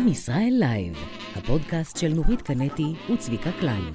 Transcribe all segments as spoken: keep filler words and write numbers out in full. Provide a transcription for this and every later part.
עם ישראל לייב, הפודקאסט של נורית קנטי וצביקה קליין.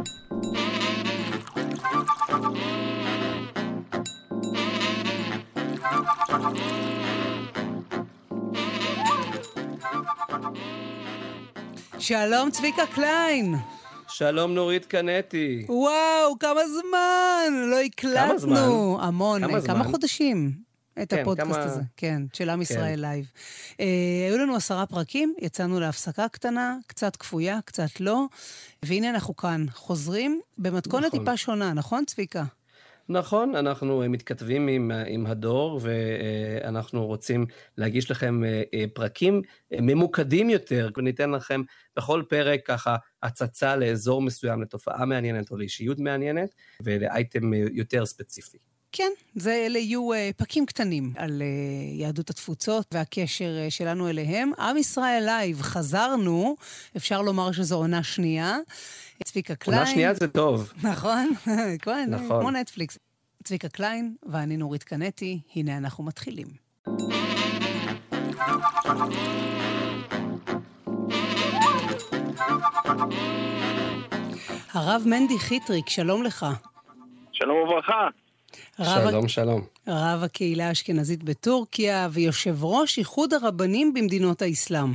שלום צביקה קליין. שלום נורית קנטי. וואו, כמה זמן, לא הקלטנו. כמה זמן? המון, כמה, כמה זמן? חודשים. את כן, הפודקאסט כמה... הזה, כן, של עם ישראל כן. לייב. אה, היו לנו עשרה פרקים, יצאנו להפסקה קטנה, קצת כפויה, קצת לא, והנה אנחנו כאן, חוזרים במתכונת נכון. טיפה שונה, נכון צביקה? נכון, אנחנו מתכתבים עם, עם הדור, ואנחנו רוצים להגיש לכם פרקים ממוקדים יותר, וניתן לכם בכל פרק ככה הצצה לאזור מסוים, לתופעה מעניינת או לאישיות מעניינת, ולאייטם יותר ספציפי. כן, זה אלה יהיו uh, פקים קטנים על uh, יהדות התפוצות והקשר uh, שלנו אליהם. עם ישראל לייב, חזרנו, אפשר לומר שזו עונה שנייה. צביקה קליין. עונה שנייה זה טוב. נכון, נכון. נכון. כמו נטפליקס. צביקה קליין ואני נורית קנטי, הנה אנחנו מתחילים. הרב מנדי חיטריק, שלום לך. שלום וברכה. רב, שלום, שלום. רב הקהילה האשכנזית בטורקיה ויושב ראש איחוד הרבנים במדינות האסלאם.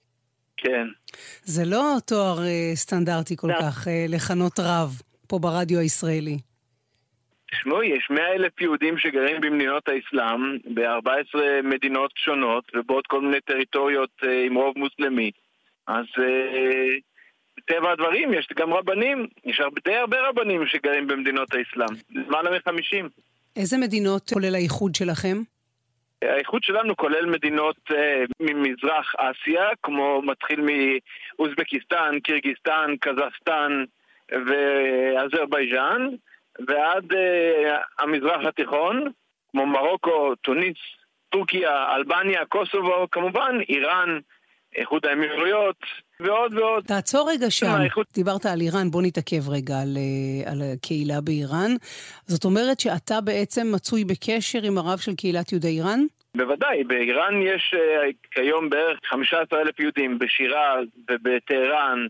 כן. זה לא תואר uh, סטנדרטי כל כך uh, לכנות רב פה ברדיו הישראלי. תשמעו, יש מאה אלף יהודים שגרים במדינות האסלאם, ב-ארבע עשרה מדינות שונות, ובעוד כל מיני טריטוריות uh, עם רוב מוסלמי. אז uh, בטבע הדברים יש גם רבנים, יש די הרבה רבנים שגרים במדינות האסלאם, למעלה מ-חמישים. איזה מדינות כולל האיחוד שלכם? האיחוד שלנו כולל מדינות uh, ממזרח אסיה, כמו מתחיל מאוזבקיסטן, קירגיסטן, קזחסטן ואזרבייג'אן, ועד uh, המזרח התיכון, כמו מרוקו, טוניס, טורקיה, אלבניה, קוסובו, כמובן, איראן, איחוד האמירויות, ועוד ועוד. תעצור רגע שם. האיחוד... דיברת על איראן, בוא נתעכב רגע על, על הקהילה באיראן. זאת אומרת שאתה בעצם מצוי בקשר עם הרב של קהילת יהודי איראן? בוודאי, באיראן יש uh, כיום בערך חמישה עשר אלף יהודים, בשיראז ובטהרן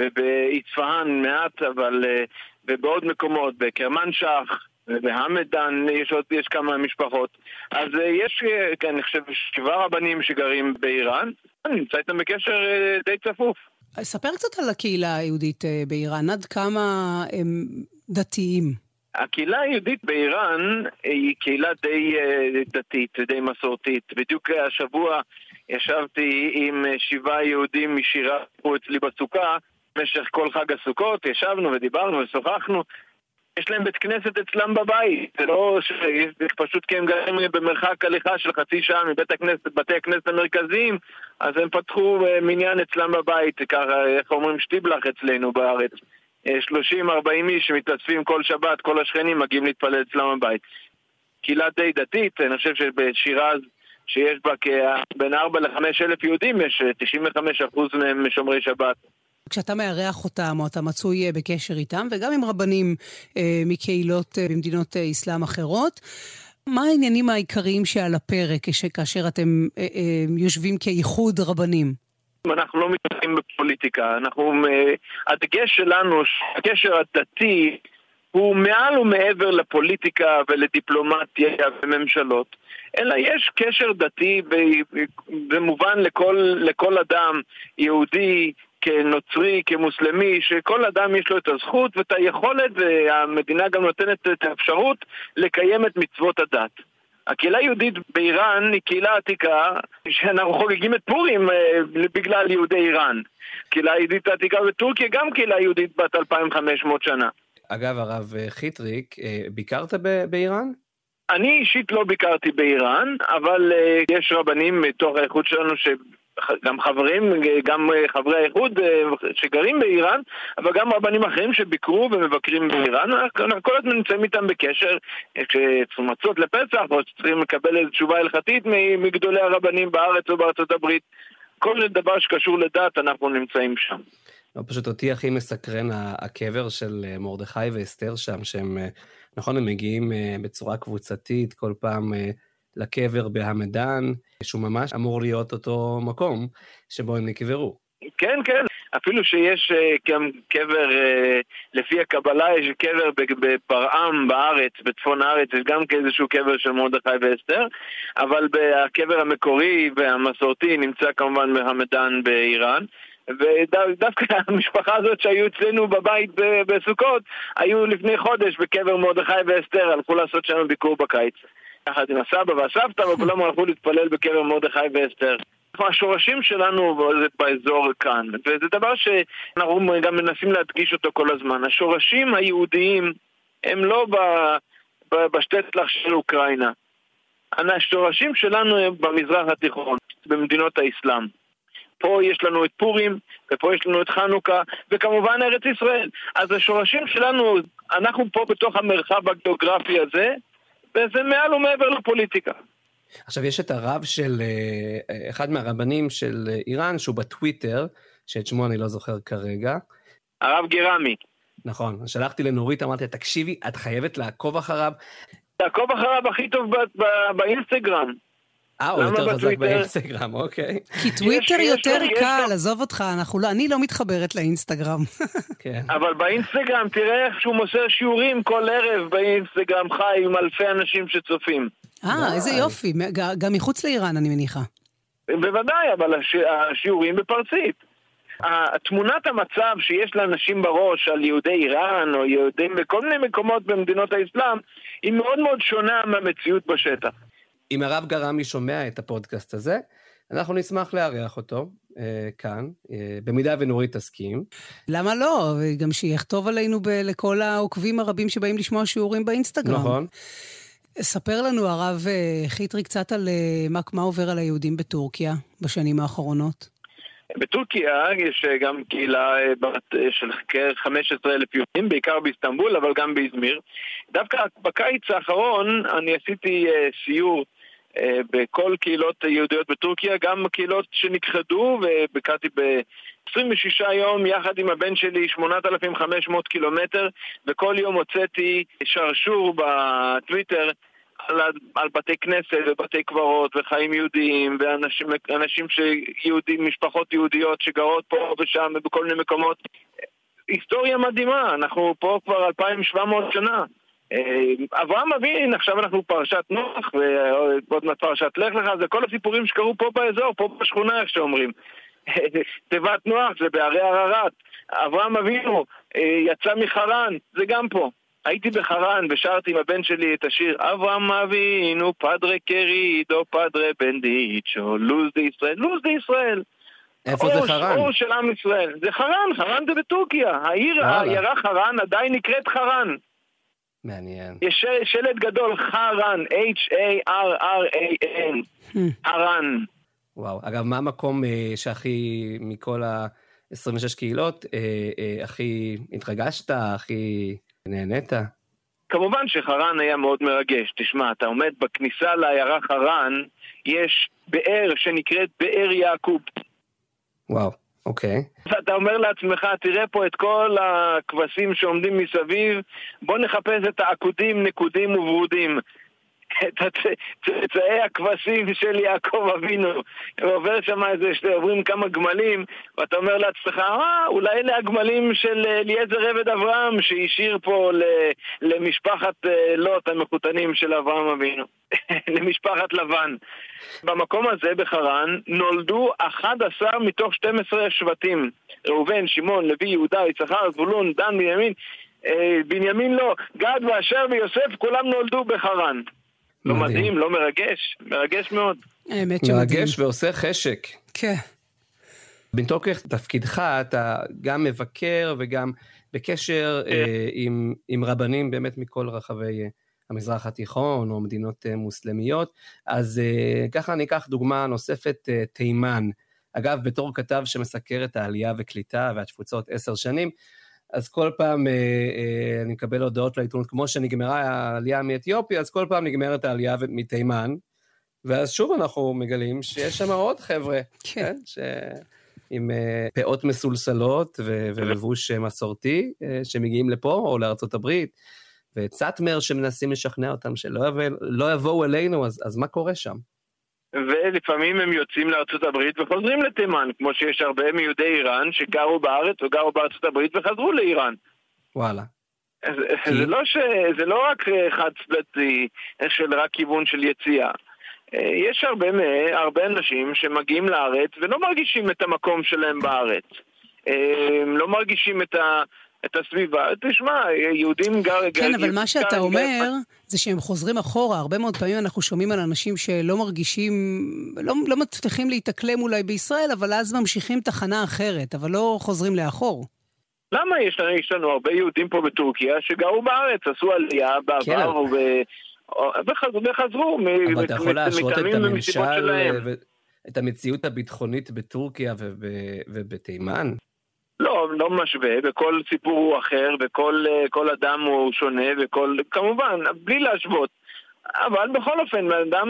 ובאספהאן מעט, אבל uh, ובעוד מקומות, בקרמנשח ובהמדן יש עוד, יש כמה משפחות. אז uh, יש, uh, אני חושב, שבעה רבנים שגרים באיראן, אני נמצא איתם בקשר uh, די צפוף. ספר קצת על הקהילה היהודית uh, באיראן, עד כמה הם דתיים? הקהילה היהודית באיראן היא קהילה די uh, דתית ודי מסורתית. בדיוק השבוע ישבתי עם שבעה יהודים משירה פה אצלי בסוכה, במשך כל חג הסוכות, ישבנו ודיברנו ושוחחנו. יש להם בית כנסת אצלם בבית, זה לא ש... זה פשוט כי הם גרים במרחק הליכה של חצי שעה מבית הכנסת, בתי הכנסת המרכזיים, אז הם פתחו מניין אצלם בבית, ככה, איך אומרים, שטיבלח אצלנו בארץ. שלושים ארבעים איש שמתאספים כל שבת, כל השכנים מגיעים להתפלל אצלם בבית. קהילה די דתית, אני חושב שבשיראז שיש בה בין ארבע לחמש אלף יהודים, יש תשעים וחמישה אחוז מהם שומרי שבת. כשאתה מארח אותם, או אתה מצוי בקשר איתם, וגם עם רבנים אה, מקהילות אה, במדינות אה, אסלאם אחרות, מה העניינים העיקריים שעל הפרק, כאשר אתם אה, אה, יושבים כאיחוד רבנים? אנחנו לא מתעסקים בפוליטיקה, אנחנו, הדגש שלנו, הקשר הדתי, הוא מעל ומעבר לפוליטיקה ולדיפלומטיה וממשלות, אלא יש קשר דתי במובן לכל, לכל אדם, יהודי, כנוצרי, כמוסלמי, שכל אדם יש לו את הזכות ואת היכולת, והמדינה גם נותנת את האפשרות לקיים את מצוות הדת. הקהילה היהודית באיראן היא קהילה עתיקה, שאנחנו חוגגים את פורים אה, בגלל יהודי איראן. קהילה היהודית העתיקה בטורקיה גם קהילה יהודית בת אלפיים וחמש מאות שנה. אגב, הרב חיטריק, ביקרת ב- באיראן? אני אישית לא ביקרתי באיראן, אבל אה, יש רבנים מתוך האיחוד שלנו ש... גם חברים, גם חברי האיחוד שגרים באיראן, אבל גם רבנים אחרים שביקרו ומבקרים באיראן, אנחנו כל הזמן נמצאים איתם בקשר, כשמצות לפסח, או שצריכים לקבל איזו תשובה הלכתית מגדולי הרבנים בארץ או בארצות הברית. כל דבר שקשור לדת, אנחנו נמצאים שם. לא, פשוט אותי הכי מסקרן הקבר של מרדכי ואסתר שם, שהם, נכון, הם מגיעים בצורה קבוצתית, כל פעם לקבר בהמדן, שהוא ממש אמור להיות אותו מקום שבו הם נקברו. כן, כן, אפילו שיש גם קבר, לפי הקבלה יש קבר בברעם בארץ, בצפון הארץ, יש גם כאיזשהו קבר של מרדכי ואסתר, אבל הקבר המקורי והמסורתי נמצא כמובן בהמדן באיראן, ודווקא המשפחה הזאת שהיו אצלנו בבית בסוכות, היו לפני חודש בקבר מרדכי ואסתר, הלכו לעשות שם ביקור בקיץ, יחד עם הסבא והסבתא, וכולם הלכו להתפלל בקבר מרדכי ואסתר. השורשים שלנו באזור כאן, וזה דבר שאנחנו גם מנסים להדגיש אותו כל הזמן. השורשים היהודיים הם לא בשטטלך של אוקראינה. השורשים שלנו הם במזרח התיכון, במדינות האסלאם. פה יש לנו את פורים, ופה יש לנו את חנוכה, וכמובן ארץ ישראל. אז השורשים שלנו, אנחנו פה בתוך המרחב הגיאוגרפי הזה, וזה מעל ומעבר לפוליטיקה. עכשיו יש את הרב של, אחד מהרבנים של איראן, שהוא בטוויטר, שאת שמו אני לא זוכר כרגע. הרב גירמי. נכון, שלחתי לנורית, אמרתי, תקשיבי, את חייבת לעקוב אחריו. לעקוב אחריו הכי טוב ב- ב- באינסטגרם. אה, הוא יותר חזק באינסטגרם, אוקיי. כי טוויטר יותר קל, עזוב אותך, אני לא מתחברת לאינסטגרם. אבל באינסטגרם תראה איך שהוא מוסר שיעורים כל ערב באינסטגרם חי עם אלפי אנשים שצופים. אה, איזה יופי, גם מחוץ לאיראן אני מניחה. בוודאי, אבל השיעורים בפרסית. תמונת המצב שיש לאנשים בראש על יהודי איראן או יהודים בכל מיני מקומות במדינות האסלאם היא מאוד מאוד שונה מהמציאות בשטח. אם הרב גרמי שומע את הפודקאסט הזה, אנחנו נשמח לארח אותו אה, כאן, אה, במידה ונורית תסכים. למה לא? גם שיכתוב עלינו ב- לכל העוקבים הרבים שבאים לשמוע שיעורים באינסטגרם. נכון. ספר לנו הרב חיטרי קצת על מה, מה עובר על היהודים בטורקיה בשנים האחרונות. בטורקיה יש גם קהילה של כ-חמישה עשר אלף יהודים, בעיקר באיסטנבול, אבל גם באזמיר. דווקא בקיץ האחרון אני עשיתי סיור בכל קהילות יהודיות בטורקיה, גם קהילות שנכחדו, ובקעתי ב-עשרים ושישה יום יחד עם הבן שלי שמונת אלפים וחמש מאות קילומטר, וכל יום הוצאתי שרשור בטוויטר על, על בתי כנסת ובתי קברות וחיים יהודיים ואנשים אנשים שיהודים, משפחות יהודיות שגרות פה ושם ובכל מיני מקומות. היסטוריה מדהימה, אנחנו פה כבר אלפיים ושבע מאות שנה. אברהם אבינו, עכשיו אנחנו פרשת נוח ועוד מעט פרשת לך לך, זה כל הסיפורים שקרו פה באזור, פה בשכונה איך שאומרים. תיבת נוח זה בערי הררת. אברהם אבינו יצא מחרן, זה גם פה. הייתי בחרן ושרתי עם הבן שלי את השיר אברהם אבינו פדרה קרידו פדרה בנדיצ'ו לוז די ישראל, לוז די ישראל. איפה זה חרן? אור של עם ישראל. זה חרן, חרן זה בטורקיה. העיר, העיירה חרן עדיין נקראת חרן. מעניין. יש שלט גדול, חרן, H A R R A N, חרן. וואו, אגב, מה המקום שהכי, מכל ה-עשרים ושש קהילות, הכי התרגשת, הכי נהנית? כמובן שחרן היה מאוד מרגש. תשמע, אתה עומד בכניסה לעיירה חרן, יש באר שנקראת באר יעקוב. וואו, אוקיי. אתה אומר לעצמך, תראה פה את כל הכבשים שעומדים מסביב, בוא נחפש את העקודים, נקודים וברודים. את צאצאי הכבשים של יעקב אבינו. עובר שם איזה, עוברים כמה גמלים, ואתה אומר לעצמך, אה, אולי אלה הגמלים של אליעזר עבד אברהם, שהשאיר פה למשפחת לוט, המחותנים של אברהם אבינו. למשפחת לבן. במקום הזה בחרן נולדו אחד עשר מתוך שנים עשר שבטים. ראובן, שמעון, לוי, יהודה, יששכר, זבולון, דן, בנימין. בנימין לא, גד ואשר ויוסף, כולם נולדו בחרן. לא מדהים, לא מרגש, מרגש מאוד. האמת שמדהים. מרגש ועושה חשק. כן. בתוקף תפקידך אתה גם מבקר וגם בקשר אה, עם, עם רבנים באמת מכל רחבי אה, המזרח התיכון או מדינות אה, מוסלמיות, אז אה, ככה אני אקח דוגמה נוספת, אה, תימן. אגב, בתור כתב שמסקר את העלייה וקליטה והתפוצות עשר שנים, אז כל פעם אה, אה, אני מקבל הודעות לעיתונות, כמו שנגמרה העלייה מאתיופיה, אז כל פעם נגמרת העלייה מתימן, ואז שוב אנחנו מגלים שיש שם עוד חבר'ה, כן, ש... עם אה, פאות מסולסלות ו- ולבוש מסורתי, אה, שמגיעים לפה או לארצות הברית, וצטמר שמנסים לשכנע אותם שלא יבוא, לא יבואו אלינו, אז, אז מה קורה שם? ולפעמים הם יוצאים לארצות הברית וחוזרים לתימן, כמו שיש הרבה מיהודי איראן שגרו בארץ או גרו בארצות הברית וחזרו לאיראן. וואלה. זה, כי... זה, לא ש... זה לא רק חד צדדי של רק כיוון של יציאה. יש הרבה, הרבה אנשים שמגיעים לארץ ולא מרגישים את המקום שלהם בארץ. הם לא מרגישים את ה... את הסביבה. תשמע, יהודים גר... כן, גר, אבל מה שאתה גר, אומר, גר... זה שהם חוזרים אחורה. הרבה מאוד פעמים אנחנו שומעים על אנשים שלא מרגישים, לא, לא מצליחים להתאקלם אולי בישראל, אבל אז ממשיכים תחנה אחרת, אבל לא חוזרים לאחור. למה? יש לנו, יש לנו הרבה יהודים פה בטורקיה שגרו בארץ, עשו עלייה בעבר, כן. וב... וחזרו, וחזרו. אבל אתה יכול להשרות את הממשל, ו... את המציאות הביטחונית בטורקיה וב... ובתימן? לא, לא משווה, בכל סיפור הוא אחר, בכל כל אדם הוא שונה, בכל, כמובן, בלי להשוות. אבל בכל אופן, אדם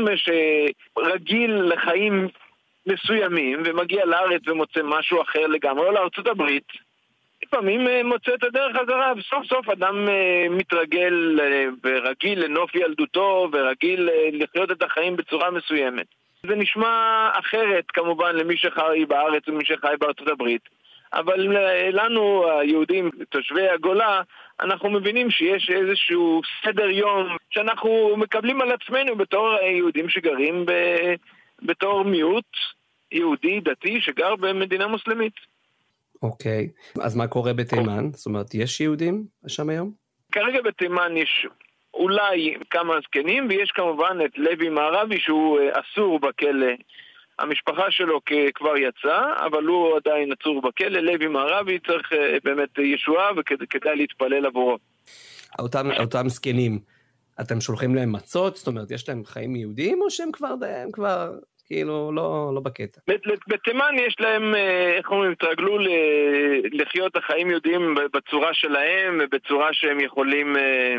שרגיל לחיים מסוימים, ומגיע לארץ ומוצא משהו אחר לגמרי, או לארצות הברית, לפעמים מוצא את הדרך חזרה, וסוף סוף אדם מתרגל ורגיל לנוף ילדותו, ורגיל לחיות את החיים בצורה מסוימת. זה נשמע אחרת, כמובן, למי שחי בארץ ומי שחי בארצות הברית. אבל לנו, היהודים, תושבי הגולה, אנחנו מבינים שיש איזשהו סדר יום שאנחנו מקבלים על עצמנו בתור יהודים שגרים ב... בתור מיעוט יהודי דתי שגר במדינה מוסלמית. אוקיי, אז מה קורה בתימן? זאת אומרת, יש יהודים שם היום? כרגע בתימן יש אולי כמה זקנים, ויש כמובן את לוי מערבי שהוא אסור בכלא. המשפחה שלו כבר יצא, אבל הוא עדיין עצור בכלא. לוי מערבי צריך באמת ישועה וכדאי להתפלל עבורו. אותם, אותם זקנים, אתם שולחים להם מצות? זאת אומרת, יש להם חיים יהודיים או שהם כבר, הם כבר כאילו לא, לא בקטע? בתימן יש להם, איך אומרים, התרגלו לחיות החיים יהודיים בצורה שלהם, ובצורה שהם יכולים,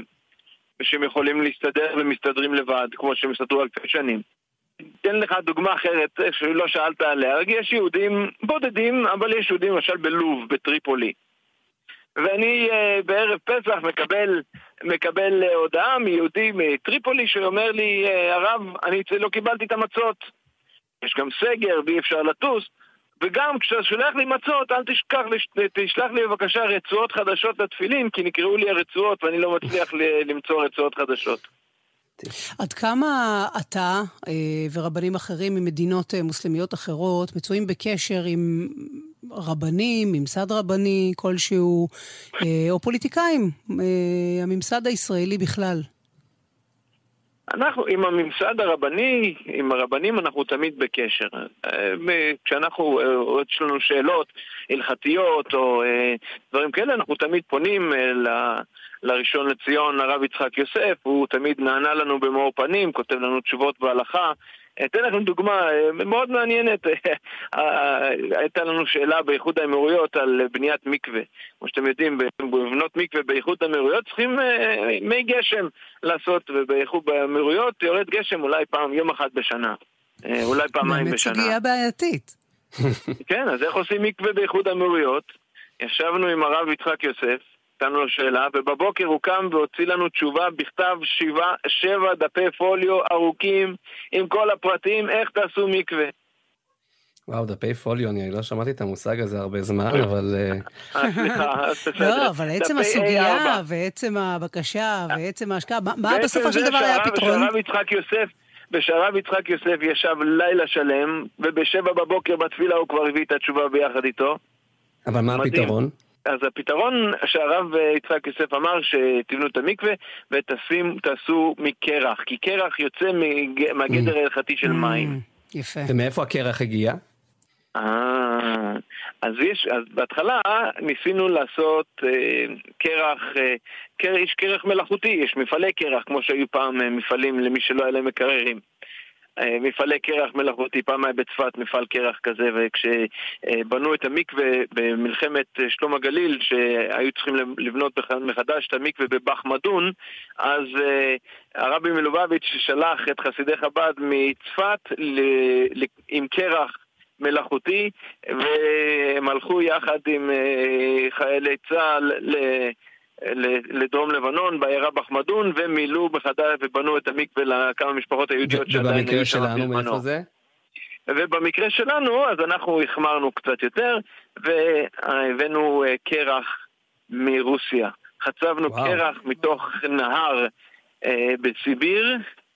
שהם יכולים להסתדר ומסתדרים לבד, כמו שהם הסתדרו אלפי שנים. תן לך דוגמה אחרת שלא שאלת עליה. יש יהודים בודדים, אבל יש יהודים למשל בלוב, בטריפולי. ואני uh, בערב פסח מקבל, מקבל uh, הודעה מיהודי מטריפולי שאומר לי, uh, הרב, אני לא קיבלתי את המצות. יש גם סגר ואי אפשר לטוס. וגם כשאתה שולח לי מצות, אל תשכח, תשלח לי בבקשה רצועות חדשות לתפילין, כי נקראו לי הרצועות ואני לא מצליח למצוא רצועות חדשות. עד כמה אתה ורבנים אחרים ממדינות מוסלמיות אחרות מצויים בקשר עם רבנים, ממסד רבני כלשהו, או פוליטיקאים, הממסד הישראלי בכלל? אנחנו עם הממסד הרבני, עם הרבנים אנחנו תמיד בקשר. כשאנחנו, יש לנו שאלות הלכתיות או דברים כאלה, אנחנו תמיד פונים לראשון לציון, הרב יצחק יוסף, הוא תמיד נענה לנו במאור פנים, כותב לנו תשובות בהלכה. אתן לכם דוגמה מאוד מעניינת. הייתה לנו שאלה באיחוד האמירויות על בניית מקווה. כמו שאתם יודעים, בבנות מקווה באיחוד האמירויות צריכים מי גשם לעשות, ובאיחוד האמירויות יורד גשם אולי פעם, יום אחד בשנה. אולי פעמיים בשנה. באמת סוגיה בעייתית. כן, אז איך עושים מקווה באיחוד האמירויות? ישבנו עם הרב יצחק יוסף, נתנו לו שאלה, ובבוקר הוא קם והוציא לנו תשובה בכתב שבע, שבע דפי פוליו ארוכים עם כל הפרטים איך תעשו מקווה. וואו, דפי פוליו, אני לא שמעתי את המושג הזה הרבה זמן, אבל... סליחה, לא, אבל עצם הסוגיה ועצם הבקשה ועצם ההשקעה, מה בסופו של דבר היה הפתרון? שהרב יצחק יוסף, ושהרב יצחק יוסף ישב לילה שלם, ובשבע בבוקר בתפילה הוא כבר הביא את התשובה ביחד איתו. אבל מה הפתרון? אז הפתרון שהרב יצחק יוסף אמר שתבנו את המקווה ותעשו מקרח, כי קרח יוצא מהגדר ההלכתי של מים. יפה. ומאיפה הקרח הגיע? אה, אז יש, אז בהתחלה ניסינו לעשות אה, קרח, אה, יש קרח מלאכותי, יש מפעלי קרח, כמו שהיו פעם אה, מפעלים למי שלא היה להם מקררים. מפעלי קרח מלאכותי, פעם היה בצפת מפעל קרח כזה, וכשבנו את המקווה במלחמת שלום הגליל, שהיו צריכים לבנות מחדש את המקווה בבח מדון, אז הרבי מלובביץ' שלח את חסידי חב"ד מצפת עם קרח מלאכותי, והם הלכו יחד עם חיילי צה"ל לדרום לבנון, בעיירה בחמדון, ומילאו בחדש ובנו את המקווה לכמה משפחות היהודיות שעדיין היו שם בזמנו. ובמקרה שלנו, מאיפה זה? ובמקרה שלנו, אז אנחנו החמרנו קצת יותר, והבאנו קרח מרוסיה. חצבנו וואו. קרח מתוך נהר אה, בסיביר,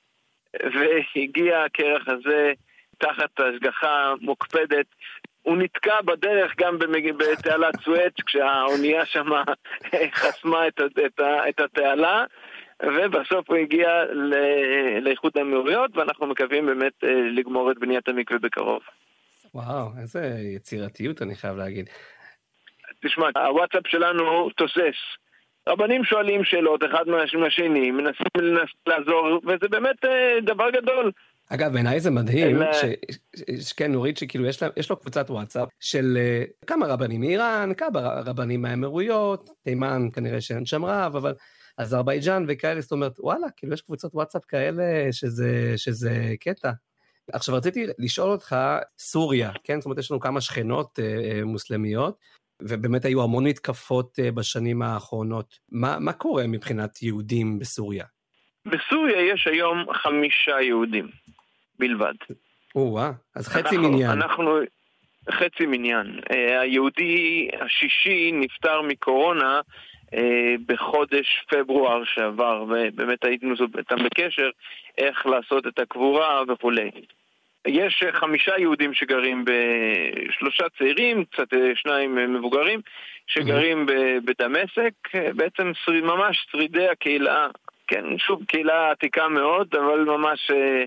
והגיע הקרח הזה תחת השגחה מוקפדת. הוא נתקע בדרך גם בתעלת סואץ, כשהאונייה שמה חסמה את, את, את התעלה, ובסוף הוא הגיע לאיחוד האמירויות, ואנחנו מקווים באמת לגמור את בניית המקווה בקרוב. וואו, איזה יצירתיות אני חייב להגיד. תשמע, הוואטסאפ שלנו תוסס. רבנים שואלים שאלות אחד מהשני, מנסים לעזור, וזה באמת דבר גדול. אגב, בעיניי זה מדהים, שכן, נורית, שכאילו יש לו קבוצת וואטסאפ של כמה רבנים מאיראן, כמה רבנים מהאמירויות, תימן כנראה שאין שם רב, אבל אזרבייג'אן וכאלה, זאת אומרת, וואלה, כאילו יש קבוצות וואטסאפ כאלה שזה קטע. עכשיו רציתי לשאול אותך, סוריה, כן? זאת אומרת, יש לנו כמה שכנות מוסלמיות, ובאמת היו המון מתקפות בשנים האחרונות. מה, מה קורה מבחינת יהודים בסוריה? בסוריה יש היום חמישה יהודים בלבד. או-אה, אז חצי אנחנו, מניין. אנחנו, חצי מניין. היהודי השישי נפטר מקורונה בחודש פברואר שעבר, ובאמת היינו איתם בקשר איך לעשות את הקבורה וכולי. יש חמישה יהודים שגרים בשלושה צעירים, קצת שניים מבוגרים, שגרים בדמשק, בעצם ממש שרידי הקהילה, כן, שוב, קהילה עתיקה מאוד, אבל ממש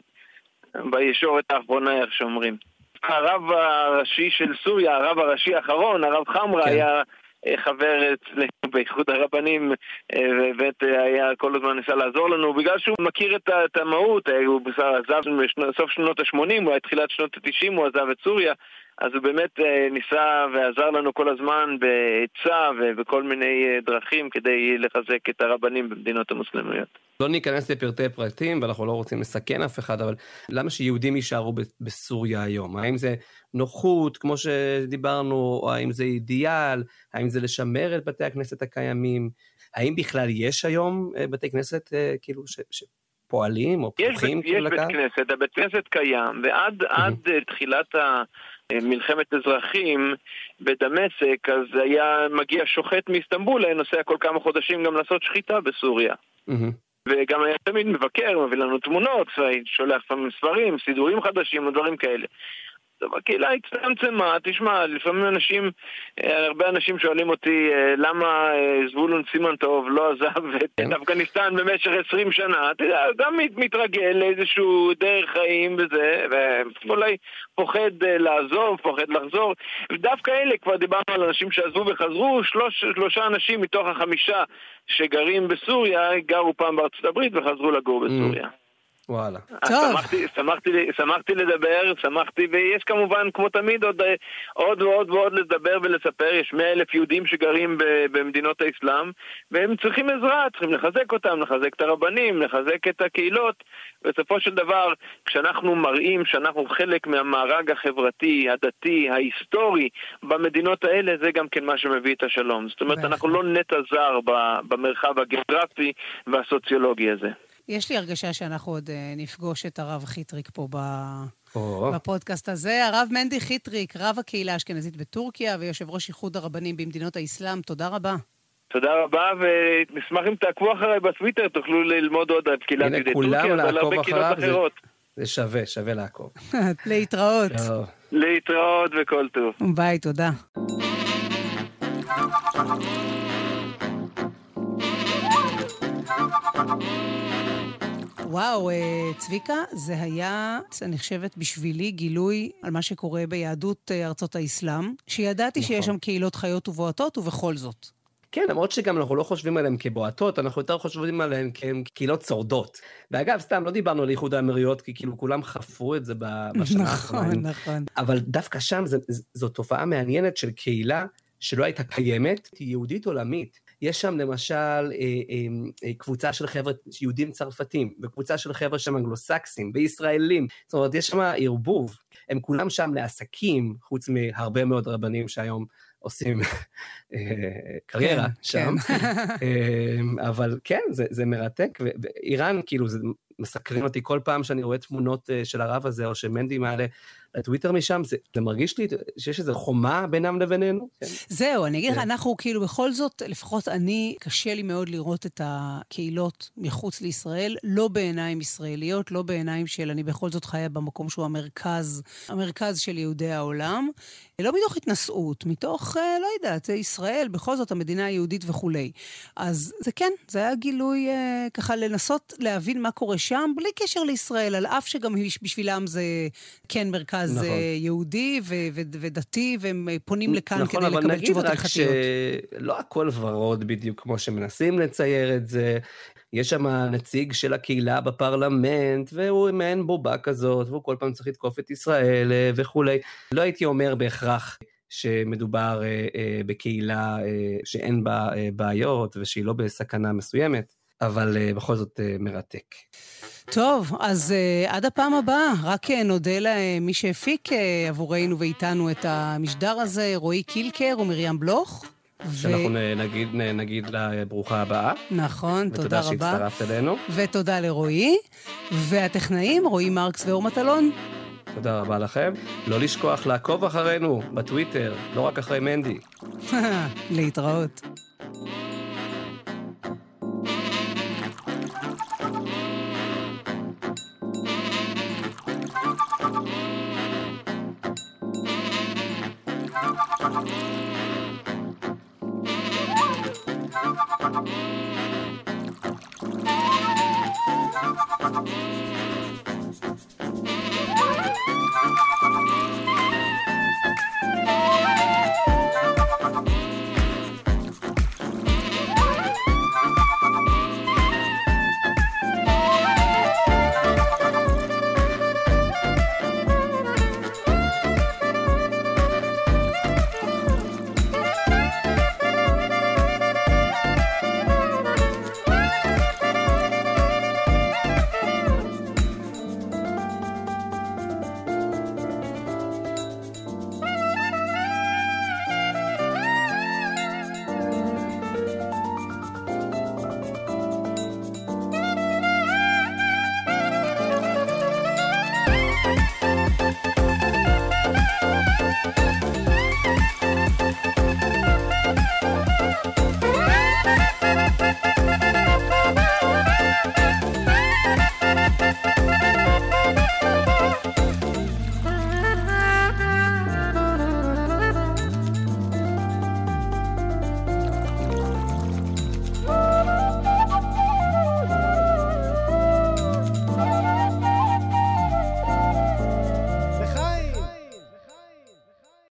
בישורת האחרונה, איך שאומרים. הרב הראשי של סוריה, הרב הראשי האחרון, הרב חמרה, כן. היה חבר אצלנו באיחוד הרבנים, ובאמת היה כל הזמן ניסה לעזור לנו, בגלל שהוא מכיר את המהות, הוא עזב בסוף שנות ה-שמונים, הוא היה תחילת שנות ה-תשעים, הוא עזב את סוריה, אז הוא באמת ניסה ועזר לנו כל הזמן בעצה ובכל מיני דרכים כדי לחזק את הרבנים במדינות המוסלמיות. לא ניכנס לפרטי פרטים, ואנחנו לא רוצים לסכן אף אחד, אבל למה שיהודים יישארו בסוריה היום? האם זה נוחות, כמו שדיברנו, או האם זה אידיאל? האם זה לשמר את בתי הכנסת הקיימים? האם בכלל יש היום בתי כנסת כאילו ש... שפועלים או פתוחים? יש, יש בית כנסת, הבית כנסת קיים, ועד עד תחילת ה... מלחמת אזרחים בדמשק, אז היה מגיע שוחט מאיסטנבול, היה נוסע כל כמה חודשים גם לעשות שחיטה בסוריה. וגם היה תמיד מבקר, מביא לנו תמונות, שולח פעמים ספרים, סידורים חדשים ודברים כאלה. הקהילה הצטמצמה, תשמע, לפעמים אנשים, הרבה אנשים שואלים אותי למה זבולון סימנטוב לא עזב את אפגניסטן במשך עשרים שנה, אתה יודע, גם מתרגל לאיזשהו דרך חיים וזה, ואולי פוחד לעזוב, פוחד לחזור, ודווקא אלה, כבר דיברנו על אנשים שעזבו וחזרו, שלוש, שלושה אנשים מתוך החמישה שגרים בסוריה, גרו פעם בארצות הברית וחזרו לגור בסוריה. וואלה. שמחתי, שמחתי, שמחתי לדבר, שמחתי, ויש כמובן, כמו תמיד, עוד, עוד ועוד ועוד לדבר ולספר. יש מאה אלף יהודים שגרים במדינות האסלאם, והם צריכים עזרה, צריכים לחזק אותם, לחזק את הרבנים, לחזק את הקהילות. בסופו של דבר, כשאנחנו מראים שאנחנו חלק מהמארג החברתי, הדתי, ההיסטורי, במדינות האלה, זה גם כן מה שמביא את השלום. זאת אומרת, אנחנו לא נטע זר במרחב הגיאוגרפי והסוציולוגי הזה. יש לי הרגשה שאנחנו עוד נפגוש את הרב חיטריק פה בפודקאסט הזה. הרב מנדי חיטריק, רב הקהילה האשכנזית בטורקיה ויושב ראש איחוד הרבנים במדינות האסלאם, תודה רבה. תודה רבה, ונשמח אם תעקבו אחריי בטוויטר, תוכלו ללמוד עוד על קהילת יהודי טורקיה, אבל הרבה קהילות אחרות. זה שווה, שווה לעקוב. להתראות. להתראות וכל טוב. ביי, תודה. וואו, צביקה, זה היה, אני חושבת, בשבילי גילוי על מה שקורה ביהדות ארצות האסלאם, שידעתי נכון. שיש שם קהילות חיות ובועטות, ובכל זאת. כן, למרות שגם אנחנו לא חושבים עליהן כבועטות, אנחנו יותר חושבים עליהן כקהילות שורדות. ואגב, סתם, לא דיברנו על איחוד האמירויות, כי כאילו כולם חפרו את זה בשנה. נכון, נכון. אבל דווקא שם זו תופעה מעניינת של קהילה שלא הייתה קיימת, היא יהודית עולמית. יש שם למשל אה, אה, קבוצה של חבר'ה יהודים צרפתים, וקבוצה של חבר'ה שם אנגלוסקסים, וישראלים, זאת אומרת, יש שם ערבוב, הם כולם שם לעסקים, חוץ מהרבה מאוד רבנים שהיום עושים קריירה שם. אבל כן, זה מרתק, ואיראן, כאילו, זה מסקרין אותי כל פעם שאני רואה תמונות של הרב הזה, או שמנדי מעלה לטוויטר משם, זה מרגיש לי שיש איזו חומה בינם לבינינו. זהו, אני אגיד לך, אנחנו כאילו בכל זאת, לפחות אני, קשה לי מאוד לראות את הקהילות מחוץ לישראל, לא בעיניים ישראליות, לא בעיניים של, אני בכל זאת חיה במקום שהוא המרכז, המרכז של יהודי העולם, לא מתוך התנשאות, מתוך, לא יודעת, זה ישראל, בכל זאת המדינה היהודית וכולי. אז זה כן, זה היה גילוי ככה לנסות להבין מה קורה שם, בלי קשר לישראל, על אף שגם בשבילם זה כן מרכז נכון. יהודי ו- ו- ודתי, והם פונים לכאן נכון, כדי לקבל תשובות הלכתיות. נכון, אבל נגיד רק שלא הכל ורוד בדיוק כמו שמנסים לצייר את זה, יש שם נציג של הקהילה בפרלמנט, והוא מעין בובה כזאת, והוא כל פעם צריך לתקוף את ישראל וכולי. לא הייתי אומר בהכרח שמדובר בקהילה שאין בה בעיות, ושהיא לא בסכנה מסוימת, אבל בכל זאת מרתק. טוב, אז uh, עד הפעם הבאה, רק נודה למי שהפיק uh, עבורנו ואיתנו את המשדר הזה, רועי קילקר ומרים בלוך. שאנחנו ו... נגיד, נגיד לה ברוכה הבאה. נכון, תודה רבה. ותודה שהצטרפת אלינו. ותודה לרועי. והטכנאים, רועי מרקס ואור מטלון. תודה רבה לכם. לא לשכוח לעקוב אחרינו בטוויטר, לא רק אחרי מנדי. להתראות.